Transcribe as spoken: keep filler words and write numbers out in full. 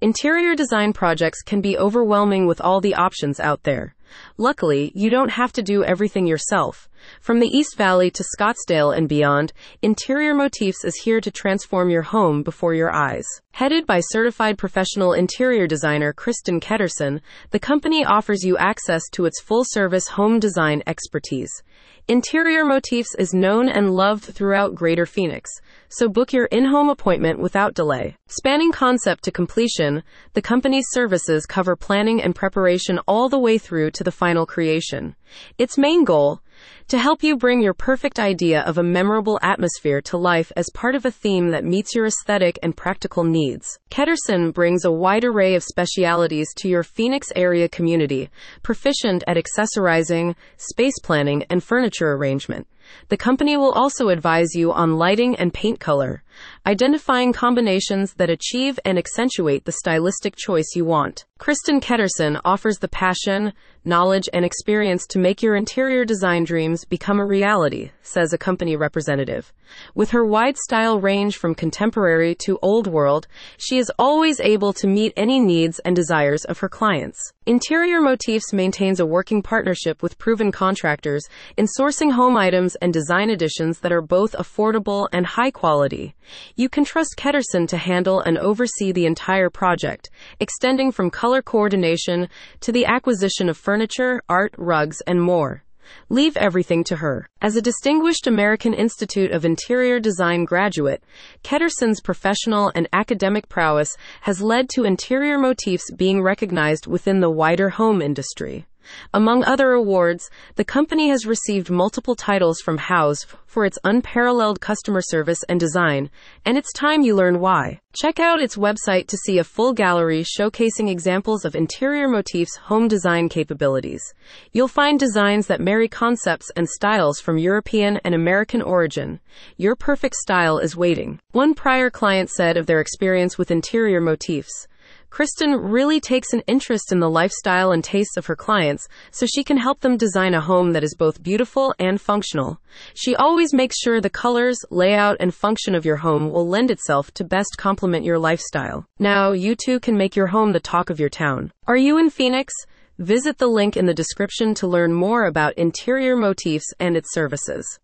Interior design projects can be overwhelming with all the options out there. Luckily, you don't have to do everything yourself. From the East Valley to Scottsdale and beyond, Interior Motifs is here to transform your home before your eyes. Headed by certified professional interior designer Kristen Ketterson, the company offers you access to its full-service home design expertise. Interior Motifs is known and loved throughout Greater Phoenix, so book your in-home appointment without delay. Spanning concept to completion, the company's services cover planning and preparation all the way through to the final creation. Its main goal: to help you bring your perfect idea of a memorable atmosphere to life as part of a theme that meets your aesthetic and practical needs. Ketterson brings a wide array of specialities to your Phoenix area community, proficient at accessorizing, space planning, and furniture arrangement. The company will also advise you on lighting and paint color, identifying combinations that achieve and accentuate the stylistic choice you want. Kristen Ketterson offers the passion, knowledge, and experience to make your interior design dreams become a reality, says a company representative. With her wide style range from contemporary to old world, she is always able to meet any needs and desires of her clients. Interior Motifs maintains a working partnership with proven contractors in sourcing home items and design additions that are both affordable and high quality. You can trust Ketterson to handle and oversee the entire project, extending from color coordination to the acquisition of furniture, art, rugs, and more. Leave everything to her. As a distinguished American Institute of Interior Design graduate, Ketterson's professional and academic prowess has led to Interior Motifs being recognized within the wider home industry. Among other awards, the company has received multiple titles from Houzz for its unparalleled customer service and design, and it's time you learn why. Check out its website to see a full gallery showcasing examples of Interior Motifs' home design capabilities. You'll find designs that marry concepts and styles from European and American origin. Your perfect style is waiting. One prior client said of their experience with Interior Motifs, "Kristen really takes an interest in the lifestyle and tastes of her clients, so she can help them design a home that is both beautiful and functional. She always makes sure the colors, layout, and function of your home will lend itself to best complement your lifestyle." Now, you too can make your home the talk of your town. Are you in Phoenix? Visit the link in the description to learn more about Interior Motifs and its services.